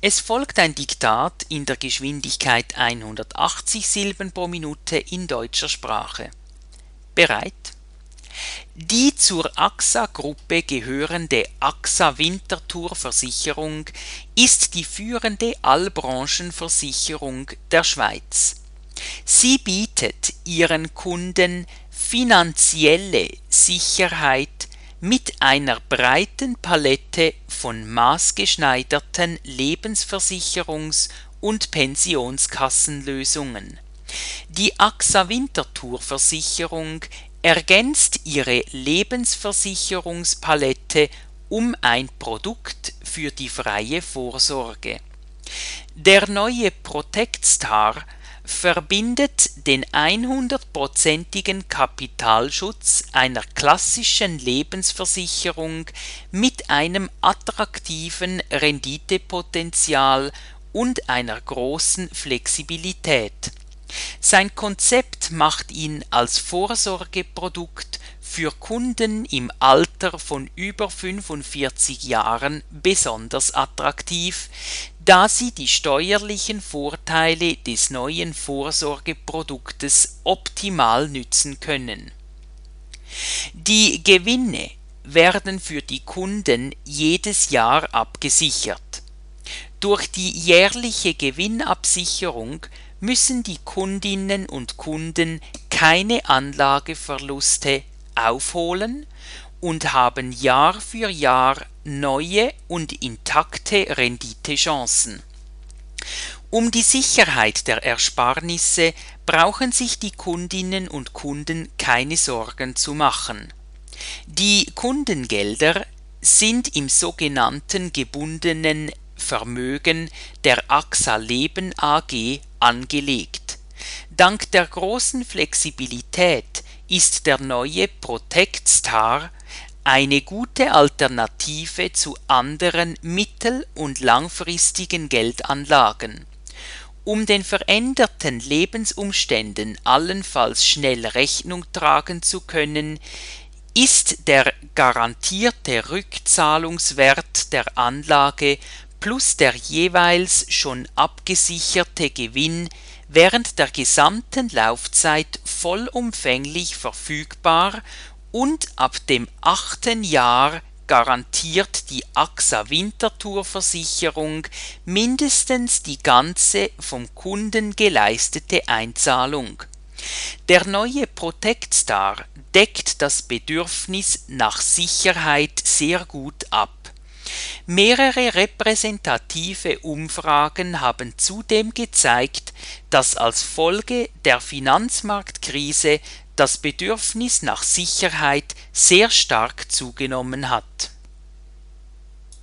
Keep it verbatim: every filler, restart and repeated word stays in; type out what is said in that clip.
Es folgt ein Diktat in der Geschwindigkeit hundertachtzig Silben pro Minute in deutscher Sprache. Bereit? Die zur A X A-Gruppe gehörende A X A Winterthur Versicherung ist die führende Allbranchenversicherung der Schweiz. Sie bietet ihren Kunden finanzielle Sicherheit mit einer breiten Palette von maßgeschneiderten Lebensversicherungs- und Pensionskassenlösungen. Die A X A Winterthur Versicherung ergänzt ihre Lebensversicherungspalette um ein Produkt für die freie Vorsorge. Der neue ProtectStar verbindet den hundertprozentigen Kapitalschutz einer klassischen Lebensversicherung mit einem attraktiven Renditepotenzial und einer großen Flexibilität. Sein Konzept macht ihn als Vorsorgeprodukt für Kunden im Alter von über fünfundvierzig Jahren besonders attraktiv, da sie die steuerlichen Vorteile des neuen Vorsorgeproduktes optimal nützen können. Die Gewinne werden für die Kunden jedes Jahr abgesichert. Durch die jährliche Gewinnabsicherung müssen die Kundinnen und Kunden keine Anlageverluste aufholen und haben Jahr für Jahr neue und intakte Renditechancen. Um die Sicherheit der Ersparnisse brauchen sich die Kundinnen und Kunden keine Sorgen zu machen. Die Kundengelder sind im sogenannten gebundenen Vermögen der A X A Leben A G angelegt. Dank der großen Flexibilität ist der neue ProtectStar eine gute Alternative zu anderen mittel- und langfristigen Geldanlagen. Um den veränderten Lebensumständen allenfalls schnell Rechnung tragen zu können, ist der garantierte Rückzahlungswert der Anlage plus der jeweils schon abgesicherte Gewinn während der gesamten Laufzeit vollumfänglich verfügbar und ab dem achten Jahr garantiert die A X A Winterthur Versicherung mindestens die ganze vom Kunden geleistete Einzahlung. Der neue ProtectStar deckt das Bedürfnis nach Sicherheit sehr gut ab. Mehrere repräsentative Umfragen haben zudem gezeigt, dass als Folge der Finanzmarktkrise das Bedürfnis nach Sicherheit sehr stark zugenommen hat.